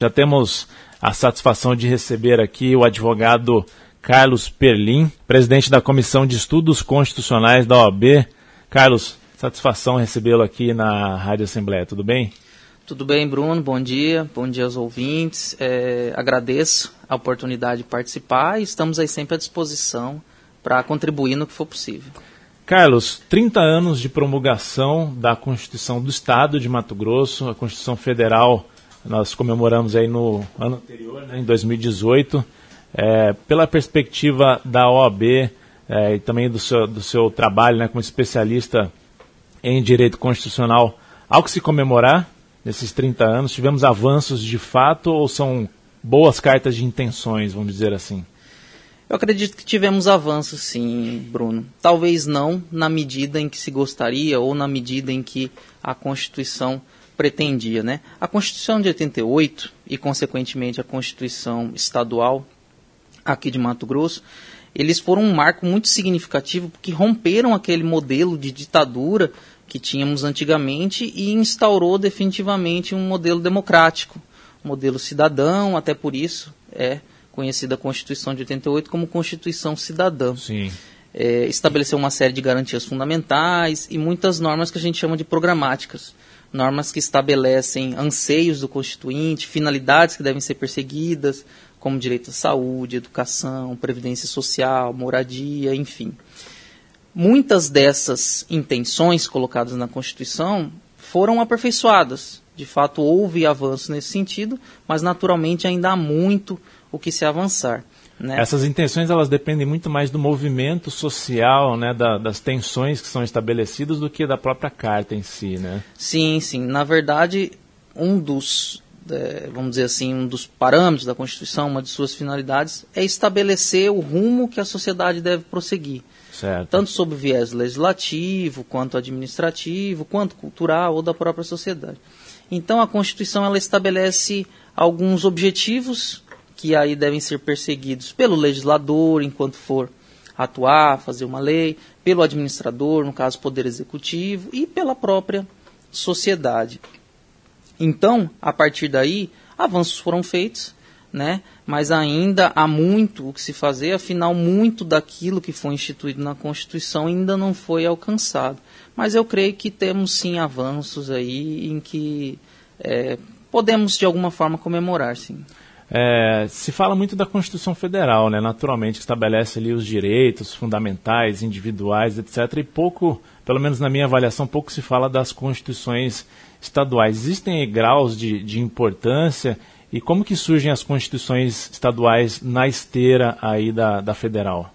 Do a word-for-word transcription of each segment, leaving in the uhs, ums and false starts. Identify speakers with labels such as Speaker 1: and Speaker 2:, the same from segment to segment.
Speaker 1: Já temos a satisfação de receber aqui o advogado Carlos Perlim, presidente da Comissão de Estudos Constitucionais da O A B. Carlos, satisfação recebê-lo aqui na Rádio Assembleia, tudo bem?
Speaker 2: Tudo bem, Bruno, bom dia, bom dia aos ouvintes. É, agradeço a oportunidade de participar e estamos aí sempre à disposição para contribuir no que for possível.
Speaker 1: Carlos, trinta anos de promulgação da Constituição do Estado de Mato Grosso, a Constituição Federal, nós comemoramos aí no ano anterior, né, em dois mil e dezoito. É, pela perspectiva da O A B é, e também do seu, do seu trabalho, né, como especialista em direito constitucional, há o que se comemorar nesses trinta anos? Tivemos avanços de fato ou são boas cartas de intenções, vamos dizer assim?
Speaker 2: Eu acredito que tivemos avanços, sim, Bruno. Talvez não na medida em que se gostaria ou na medida em que a Constituição pretendia, né? A Constituição de oitenta e oito e, consequentemente, a Constituição Estadual aqui de Mato Grosso, eles foram um marco muito significativo porque romperam aquele modelo de ditadura que tínhamos antigamente e instaurou definitivamente um modelo democrático, um modelo cidadão, até por isso é conhecida a Constituição de oitenta e oito como Constituição Cidadã.
Speaker 1: Sim.
Speaker 2: É, estabeleceu uma série de garantias fundamentais e muitas normas que a gente chama de programáticas. Normas que estabelecem anseios do Constituinte, finalidades que devem ser perseguidas, como direito à saúde, educação, previdência social, moradia, enfim. Muitas dessas intenções colocadas na Constituição foram aperfeiçoadas. De fato, houve avanço nesse sentido, mas naturalmente ainda há muito o que se avançar, né?
Speaker 1: Essas intenções elas dependem muito mais do movimento social, né, da, das tensões que são estabelecidas do que da própria carta em si, né?
Speaker 2: Sim, sim. Na verdade, um dos, é, vamos dizer assim, um dos parâmetros da Constituição, uma de suas finalidades, é estabelecer o rumo que a sociedade deve prosseguir.
Speaker 1: Certo.
Speaker 2: Tanto sob o viés legislativo, quanto administrativo, quanto cultural ou da própria sociedade. Então, a Constituição ela estabelece alguns objetivos que aí devem ser perseguidos pelo legislador, enquanto for atuar, fazer uma lei, pelo administrador, no caso, Poder Executivo, e pela própria sociedade. Então, a partir daí, avanços foram feitos, né? Mas ainda há muito o que se fazer, afinal, muito daquilo que foi instituído na Constituição ainda não foi alcançado. Mas eu creio que temos, sim, avanços aí em que é, podemos, de alguma forma, comemorar, sim.
Speaker 1: É, se fala muito da Constituição Federal, né, naturalmente, que estabelece ali os direitos fundamentais, individuais, etcétera. E pouco, pelo menos na minha avaliação, pouco se fala das constituições estaduais. Existem graus de, de importância e como que surgem as constituições estaduais na esteira aí da, da federal?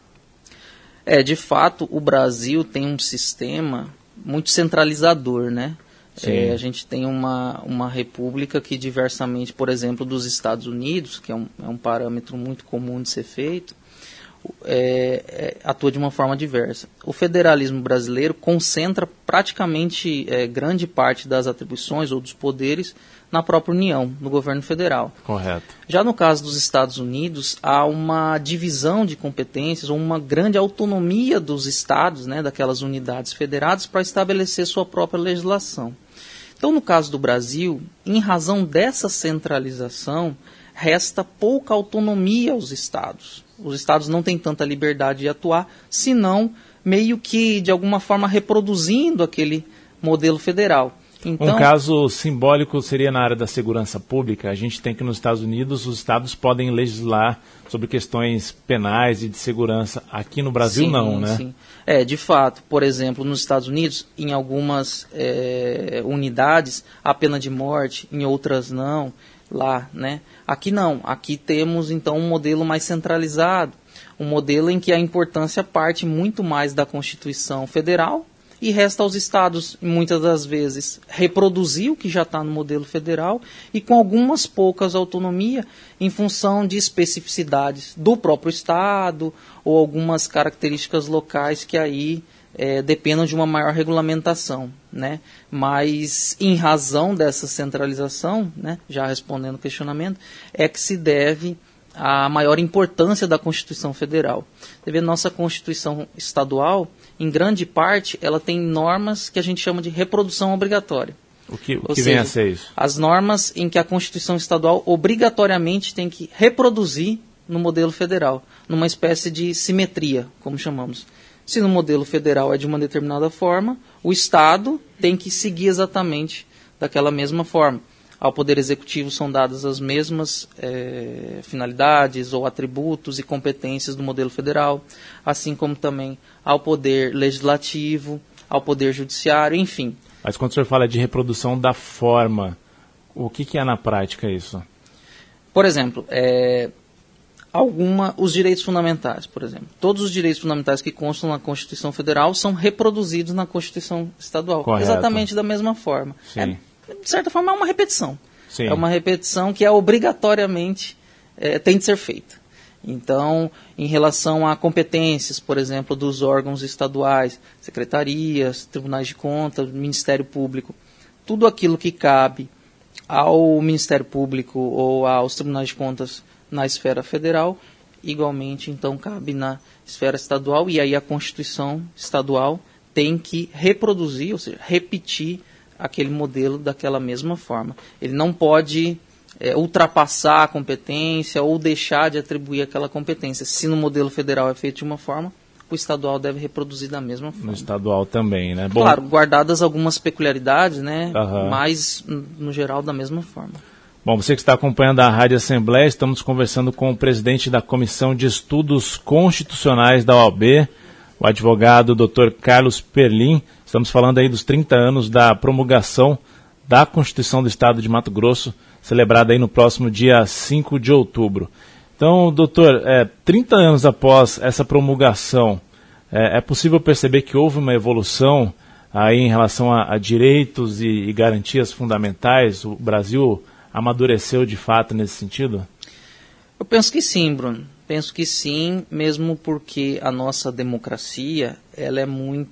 Speaker 2: É, de fato, o Brasil tem um sistema muito centralizador, né? É, a gente tem uma, uma república que, diversamente, por exemplo, dos Estados Unidos, que é um, é um parâmetro muito comum de ser feito, é, é, atua de uma forma diversa. O federalismo brasileiro concentra praticamente é, grande parte das atribuições ou dos poderes na própria União, no governo federal.
Speaker 1: Correto.
Speaker 2: Já no caso dos Estados Unidos, há uma divisão de competências, ou uma grande autonomia dos estados, né, daquelas unidades federadas, para estabelecer sua própria legislação. Então, no caso do Brasil, em razão dessa centralização, resta pouca autonomia aos estados. Os estados não têm tanta liberdade de atuar, senão meio que, de alguma forma, reproduzindo aquele modelo federal. Então,
Speaker 1: um caso simbólico seria na área da segurança pública. A gente tem que nos Estados Unidos os estados podem legislar sobre questões penais e de segurança. Aqui no Brasil
Speaker 2: sim,
Speaker 1: não, né?
Speaker 2: Sim. É, de fato, por exemplo, nos Estados Unidos, em algumas é, unidades, há pena de morte, em outras não, lá, né? Aqui não, aqui temos então um modelo mais centralizado, um modelo em que a importância parte muito mais da Constituição Federal, e resta aos estados, muitas das vezes, reproduzir o que já está no modelo federal e com algumas poucas autonomia em função de especificidades do próprio estado ou algumas características locais que aí é, dependam de uma maior regulamentação, né? Mas, em razão dessa centralização, né, já respondendo o questionamento, é que se deve a maior importância da Constituição Federal. Você vê, nossa Constituição Estadual, em grande parte, ela tem normas que a gente chama de reprodução obrigatória.
Speaker 1: O que, o
Speaker 2: Ou
Speaker 1: que
Speaker 2: seja,
Speaker 1: vem a ser isso?
Speaker 2: As normas em que a Constituição Estadual obrigatoriamente tem que reproduzir no modelo federal, numa espécie de simetria, como chamamos. Se no modelo federal é de uma determinada forma, o Estado tem que seguir exatamente daquela mesma forma. Ao Poder Executivo são dadas as mesmas é, finalidades ou atributos e competências do modelo federal, assim como também ao Poder Legislativo, ao Poder Judiciário, enfim.
Speaker 1: Mas quando o senhor fala de reprodução da forma, o que, que é na prática isso?
Speaker 2: Por exemplo, é, alguma, os direitos fundamentais, por exemplo. Todos os direitos fundamentais que constam na Constituição Federal são reproduzidos na Constituição Estadual.
Speaker 1: Correto.
Speaker 2: Exatamente da mesma forma.
Speaker 1: Sim.
Speaker 2: É, de certa forma, é uma repetição.
Speaker 1: Sim.
Speaker 2: É uma repetição que é obrigatoriamente é, tem de ser feita. Então, em relação a competências, por exemplo, dos órgãos estaduais, secretarias, tribunais de contas, Ministério Público, tudo aquilo que cabe ao Ministério Público ou aos tribunais de contas na esfera federal, igualmente, então, cabe na esfera estadual, e aí a Constituição Estadual tem que reproduzir, ou seja, repetir aquele modelo daquela mesma forma. Ele não pode é, ultrapassar a competência ou deixar de atribuir aquela competência. Se no modelo federal é feito de uma forma, o estadual deve reproduzir da mesma forma.
Speaker 1: No estadual também, né? Bom,
Speaker 2: claro, guardadas algumas peculiaridades, né?
Speaker 1: Uhum.
Speaker 2: Mas, no geral, da mesma forma.
Speaker 1: Bom, você que está acompanhando a Rádio Assembleia, estamos conversando com o presidente da Comissão de Estudos Constitucionais da O A B, o advogado doutor Carlos Perlim. Estamos falando aí dos trinta anos da promulgação da Constituição do Estado de Mato Grosso, celebrada aí no próximo dia cinco de outubro. Então, doutor, é, trinta anos após essa promulgação, é, é possível perceber que houve uma evolução aí em relação a, a direitos e, e garantias fundamentais? O Brasil amadureceu de fato nesse sentido?
Speaker 2: Eu penso que sim, Bruno. Penso que sim, mesmo porque a nossa democracia ela é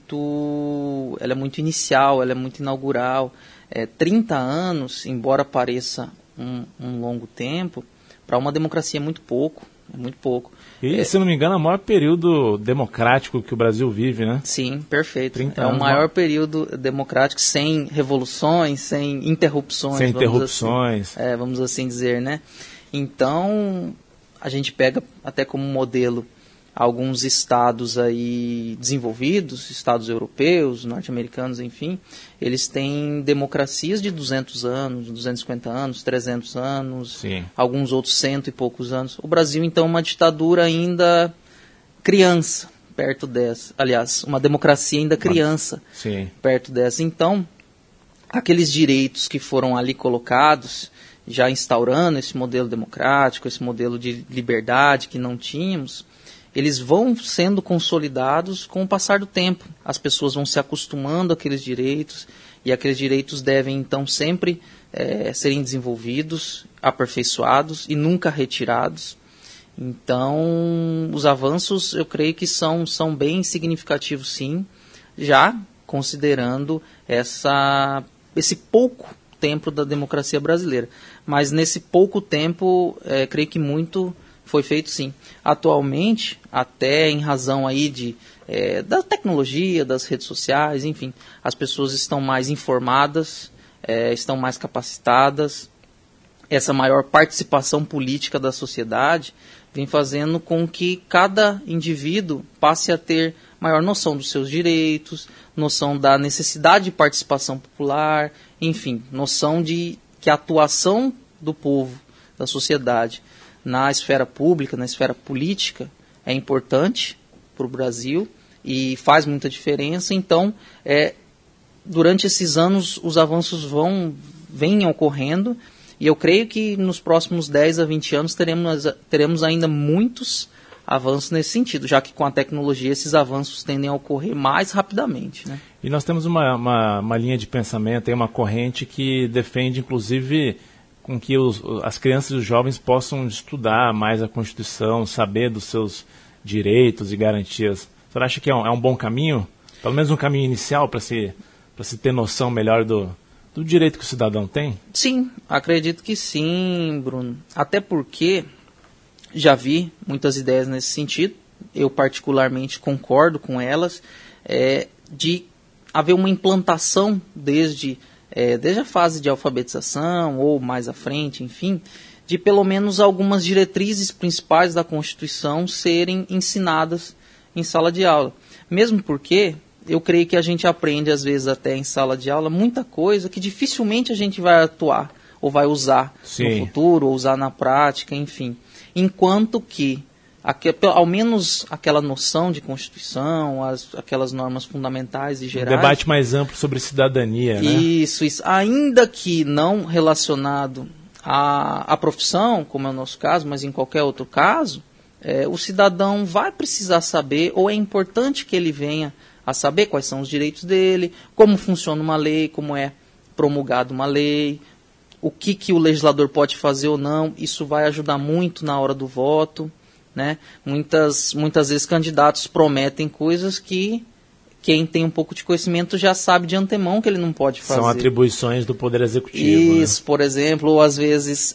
Speaker 2: muito, ela é muito inicial, ela é muito inaugural. É, trinta anos, embora pareça um, um longo tempo, para uma democracia é muito pouco. É muito pouco.
Speaker 1: E,
Speaker 2: é,
Speaker 1: se não me engano, é o maior período democrático que o Brasil vive, né?
Speaker 2: Sim, perfeito. É
Speaker 1: anos,
Speaker 2: o maior período democrático sem revoluções, sem interrupções.
Speaker 1: Sem
Speaker 2: vamos
Speaker 1: interrupções.
Speaker 2: Assim, é, vamos assim dizer, né? Então, a gente pega até como modelo alguns estados aí desenvolvidos, estados europeus, norte-americanos, enfim, eles têm democracias de duzentos anos, duzentos e cinquenta anos, trezentos anos,
Speaker 1: Sim.
Speaker 2: Alguns outros cento e poucos anos. O Brasil, então, é uma ditadura ainda criança, perto dessa. Aliás, uma democracia ainda criança,
Speaker 1: Sim.
Speaker 2: perto dessa. Então, aqueles direitos que foram ali colocados, já instaurando esse modelo democrático, esse modelo de liberdade que não tínhamos, eles vão sendo consolidados com o passar do tempo. As pessoas vão se acostumando àqueles direitos e aqueles direitos devem, então, sempre é, serem desenvolvidos, aperfeiçoados e nunca retirados. Então, os avanços, eu creio que são, são bem significativos, sim, já considerando essa, esse pouco tempo da democracia brasileira. Mas nesse pouco tempo, é, creio que muito foi feito, sim. Atualmente, até em razão aí de, é, da tecnologia, das redes sociais, enfim, as pessoas estão mais informadas, é, estão mais capacitadas. Essa maior participação política da sociedade vem fazendo com que cada indivíduo passe a ter maior noção dos seus direitos, noção da necessidade de participação popular, enfim, noção de que a atuação do povo, da sociedade, na esfera pública, na esfera política, é importante para o Brasil e faz muita diferença. Então, é, durante esses anos, os avanços vão, vêm ocorrendo e eu creio que nos próximos dez a vinte anos teremos, teremos ainda muitos avanços nesse sentido, já que com a tecnologia esses avanços tendem a ocorrer mais rapidamente, né?
Speaker 1: E nós temos uma, uma, uma linha de pensamento, uma corrente que defende, inclusive, com que os, as crianças e os jovens possam estudar mais a Constituição, saber dos seus direitos e garantias. Você acha que é um, é um bom caminho? Pelo menos um caminho inicial para se, para se ter noção melhor do, do direito que o cidadão tem?
Speaker 2: Sim, acredito que sim, Bruno. Até porque já vi muitas ideias nesse sentido. Eu particularmente concordo com elas, é, de haver uma implantação desde é, desde a fase de alfabetização ou mais à frente, enfim, de pelo menos algumas diretrizes principais da Constituição serem ensinadas em sala de aula. Mesmo porque eu creio que a gente aprende, às vezes até em sala de aula, muita coisa que dificilmente a gente vai atuar ou vai usar
Speaker 1: Sim.
Speaker 2: no futuro, ou usar na prática, enfim. Enquanto que ao menos aquela noção de Constituição, as, aquelas normas fundamentais e gerais...
Speaker 1: Um debate mais amplo sobre cidadania, né?
Speaker 2: Isso, isso. Ainda que não relacionado à, à profissão, como é o nosso caso, mas em qualquer outro caso, é, o cidadão vai precisar saber, ou é importante que ele venha a saber quais são os direitos dele, como funciona uma lei, como é promulgada uma lei, o que, que o legislador pode fazer ou não. Isso vai ajudar muito na hora do voto. Né? Muitas, muitas vezes candidatos prometem coisas que quem tem um pouco de conhecimento já sabe de antemão que ele não pode fazer.
Speaker 1: São atribuições do Poder Executivo.
Speaker 2: Isso,
Speaker 1: né?
Speaker 2: Por exemplo, ou às vezes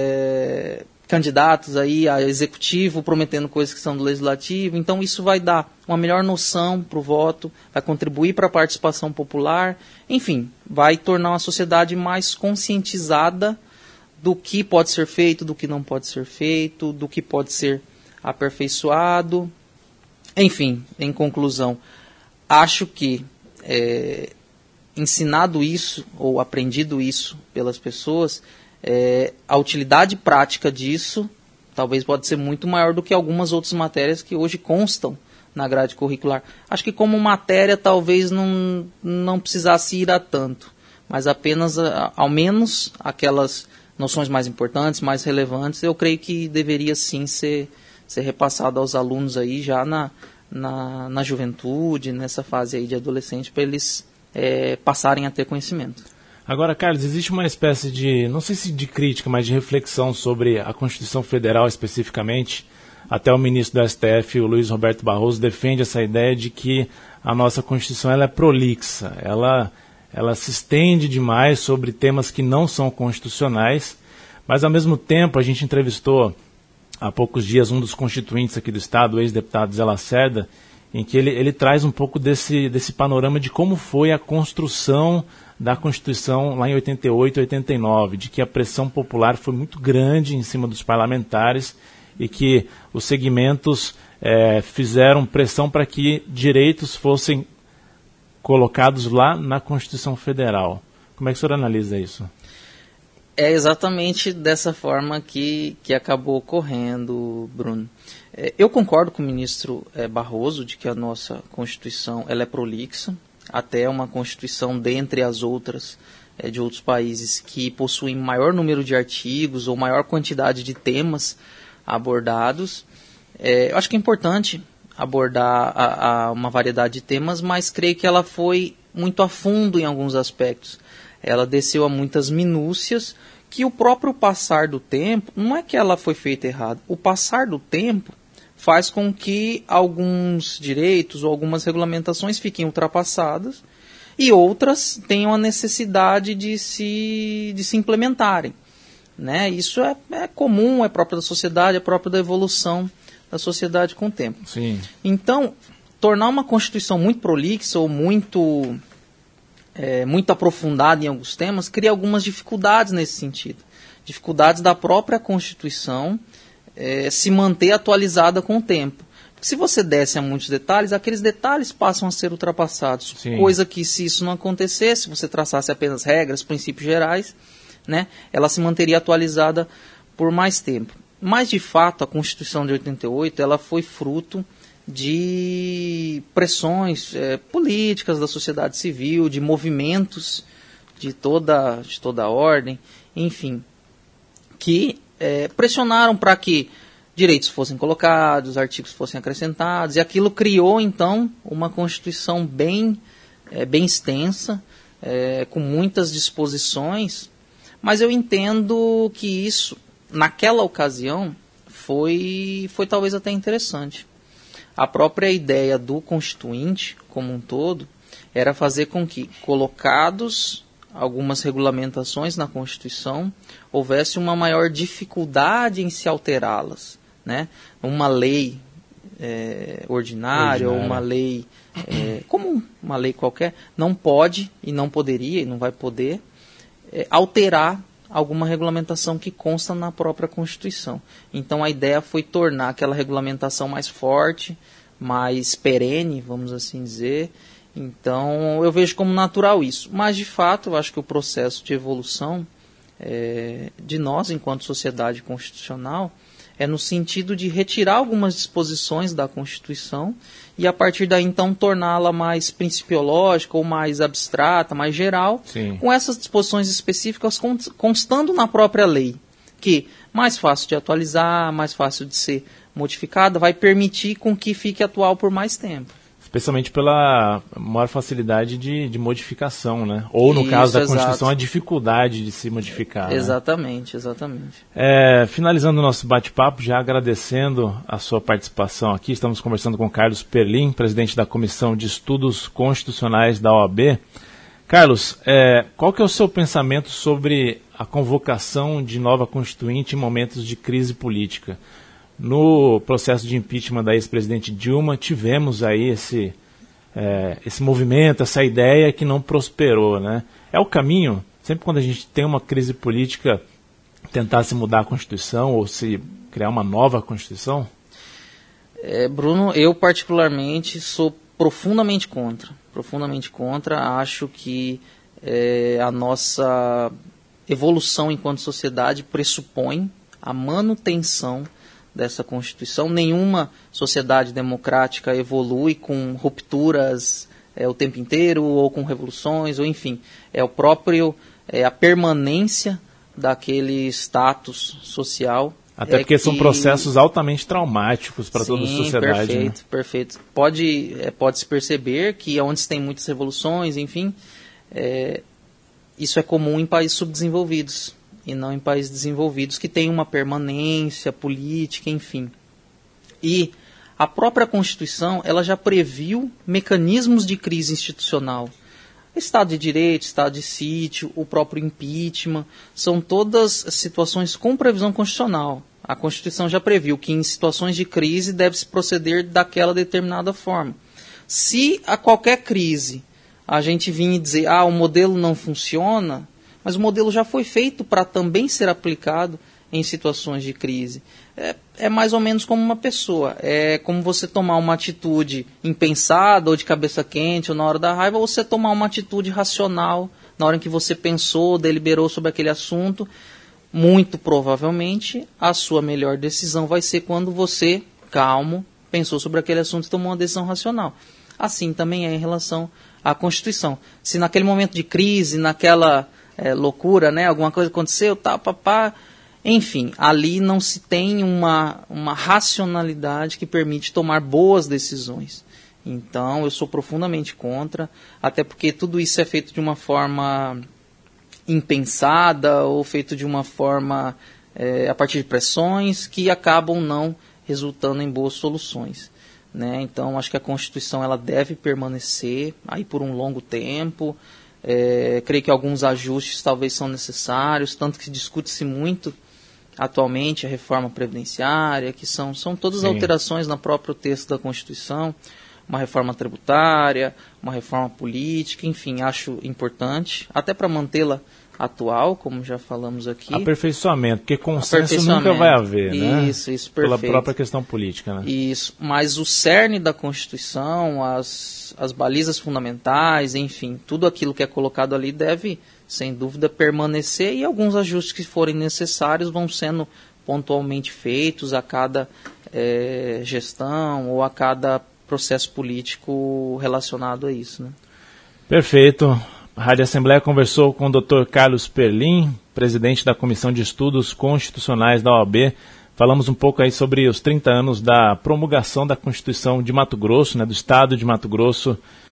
Speaker 2: é, candidatos aí a executivo prometendo coisas que são do legislativo. Então isso vai dar uma melhor noção para o voto, vai contribuir para a participação popular, enfim, vai tornar uma sociedade mais conscientizada do que pode ser feito, do que não pode ser feito, do que pode ser aperfeiçoado. Enfim, em conclusão, acho que é, ensinado isso ou aprendido isso pelas pessoas, é, a utilidade prática disso talvez pode ser muito maior do que algumas outras matérias que hoje constam na grade curricular. Acho que como matéria talvez não, não precisasse ir a tanto, mas apenas, a, ao menos, aquelas noções mais importantes, mais relevantes, eu creio que deveria sim ser ser repassado aos alunos aí já na, na, na juventude, nessa fase aí de adolescente, para eles é, passarem a ter conhecimento.
Speaker 1: Agora, Carlos, existe uma espécie de, não sei se de crítica, mas de reflexão sobre a Constituição Federal especificamente. Até o ministro do S T F, o Luiz Roberto Barroso, defende essa ideia de que a nossa Constituição ela é prolixa, ela, ela se estende demais sobre temas que não são constitucionais, mas ao mesmo tempo a gente entrevistou há poucos dias um dos constituintes aqui do Estado, o ex-deputado Zé Lacerda, em que ele, ele traz um pouco desse, desse panorama de como foi a construção da Constituição lá em oitenta e oito, oitenta e nove, de que a pressão popular foi muito grande em cima dos parlamentares e que os segmentos é, fizeram pressão para que direitos fossem colocados lá na Constituição Federal. Como é que o senhor analisa isso?
Speaker 2: É exatamente dessa forma que, que acabou ocorrendo, Bruno. É, eu concordo com o ministro é, Barroso de que a nossa Constituição ela é prolixa, até uma Constituição dentre as outras é, de outros países que possuem maior número de artigos ou maior quantidade de temas abordados. É, eu acho que é importante abordar a, a uma variedade de temas, mas creio que ela foi muito a fundo em alguns aspectos. Ela desceu a muitas minúcias que o próprio passar do tempo, não é que ela foi feita errado, o passar do tempo faz com que alguns direitos ou algumas regulamentações fiquem ultrapassadas e outras tenham a necessidade de se, de se implementarem. Né? Isso é, é comum, é próprio da sociedade, é próprio da evolução da sociedade com o tempo.
Speaker 1: Sim.
Speaker 2: Então, tornar uma Constituição muito prolixa ou muito... É, muito aprofundada em alguns temas, cria algumas dificuldades nesse sentido. Dificuldades da própria Constituição é, se manter atualizada com o tempo. Porque se você desce a muitos detalhes, aqueles detalhes passam a ser ultrapassados.
Speaker 1: Sim. Coisa
Speaker 2: que, se isso não acontecesse, se você traçasse apenas regras, princípios gerais, né, ela se manteria atualizada por mais tempo. Mas, de fato, a Constituição de oitenta e oito ela foi fruto de pressões é, políticas da sociedade civil, de movimentos de toda, de toda a ordem, enfim, que é, pressionaram para que direitos fossem colocados, artigos fossem acrescentados, e aquilo criou, então, uma Constituição bem, é, bem extensa, é, com muitas disposições, mas eu entendo que isso, naquela ocasião, foi, foi talvez até interessante. A própria ideia do Constituinte, como um todo, era fazer com que, colocados algumas regulamentações na Constituição, houvesse uma maior dificuldade em se alterá-las. Né? Uma lei é, ordinária, ou uma lei é, como uma lei qualquer, não pode e não poderia e não vai poder é, alterar alguma regulamentação que consta na própria Constituição. Então a ideia foi tornar aquela regulamentação mais forte, mais perene, vamos assim dizer. Então eu vejo como natural isso. Mas de fato eu acho que o processo de evolução é, de nós enquanto sociedade constitucional é no sentido de retirar algumas disposições da Constituição e, a partir daí, então, torná-la mais principiológica ou mais abstrata, mais geral, Sim. com essas disposições específicas constando na própria lei, que mais fácil de atualizar, mais fácil de ser modificada, vai permitir com que fique atual por mais tempo. Especialmente pela maior facilidade de, de modificação, né? Ou, no Isso, caso da exato. Constituição, a dificuldade de se modificar. Exatamente, né? exatamente. É, finalizando o nosso bate-papo, já agradecendo a sua participação aqui, estamos conversando com Carlos Perlin, presidente da Comissão de Estudos Constitucionais da O A B. Carlos, é, qual que é o seu pensamento sobre a convocação de nova Constituinte em momentos de crise política? No processo de impeachment da ex-presidente Dilma, tivemos aí esse, é, esse movimento, essa ideia que não prosperou, né? É o caminho, sempre quando a gente tem uma crise política, tentar se mudar a Constituição ou se criar uma nova Constituição? É, Bruno, eu particularmente sou profundamente contra. Profundamente contra. Acho que é, a nossa evolução enquanto sociedade pressupõe a manutenção dessa Constituição. Nenhuma sociedade democrática evolui com rupturas é, o tempo inteiro, ou com revoluções, ou enfim, é o próprio, é a permanência daquele status social. Até porque é que... são processos altamente traumáticos para toda a sociedade. Perfeito, né? perfeito. Pode, é, pode-se perceber que onde se tem muitas revoluções, enfim, é, isso é comum em países subdesenvolvidos, e não em países desenvolvidos, que têm uma permanência política, enfim. E a própria Constituição, ela já previu mecanismos de crise institucional. Estado de Direito, Estado de Sítio, o próprio impeachment, são todas situações com previsão constitucional. A Constituição já previu que em situações de crise deve-se proceder daquela determinada forma. Se a qualquer crise a gente vir e dizer, ah, o modelo não funciona, mas o modelo já foi feito para também ser aplicado em situações de crise. É, é mais ou menos como uma pessoa. É como você tomar uma atitude impensada ou de cabeça quente ou na hora da raiva, ou você tomar uma atitude racional na hora em que você pensou, deliberou sobre aquele assunto. Muito provavelmente a sua melhor decisão vai ser quando você, calmo, pensou sobre aquele assunto e tomou uma decisão racional. Assim também é em relação à Constituição. Se naquele momento de crise, naquela... É, loucura, né? Alguma coisa aconteceu, tá, papá. Enfim, ali não se tem uma, uma racionalidade que permite tomar boas decisões. Então, eu sou profundamente contra, até porque tudo isso é feito de uma forma impensada ou feito de uma forma é, a partir de pressões que acabam não resultando em boas soluções, né? Então, acho que a Constituição ela deve permanecer aí por um longo tempo. É, creio que alguns ajustes talvez são necessários, tanto que discute-se muito atualmente a reforma previdenciária, que são, são todas Sim. alterações no próprio texto da Constituição, uma reforma tributária, uma reforma política, enfim, acho importante, até para mantê-la atual, como já falamos aqui. Aperfeiçoamento, porque consenso nunca vai haver, né? Isso, isso, perfeito. Pela própria questão política, né? Isso, mas o cerne da Constituição, as, as balizas fundamentais, enfim, tudo aquilo que é colocado ali deve, sem dúvida, permanecer, e alguns ajustes que forem necessários vão sendo pontualmente feitos a cada é, gestão ou a cada processo político relacionado a isso, né? Perfeito. A Rádio Assembleia conversou com o doutor Carlos Perlin, presidente da Comissão de Estudos Constitucionais da O A B. Falamos um pouco aí sobre os trinta anos da promulgação da Constituição de Mato Grosso, né, do Estado de Mato Grosso,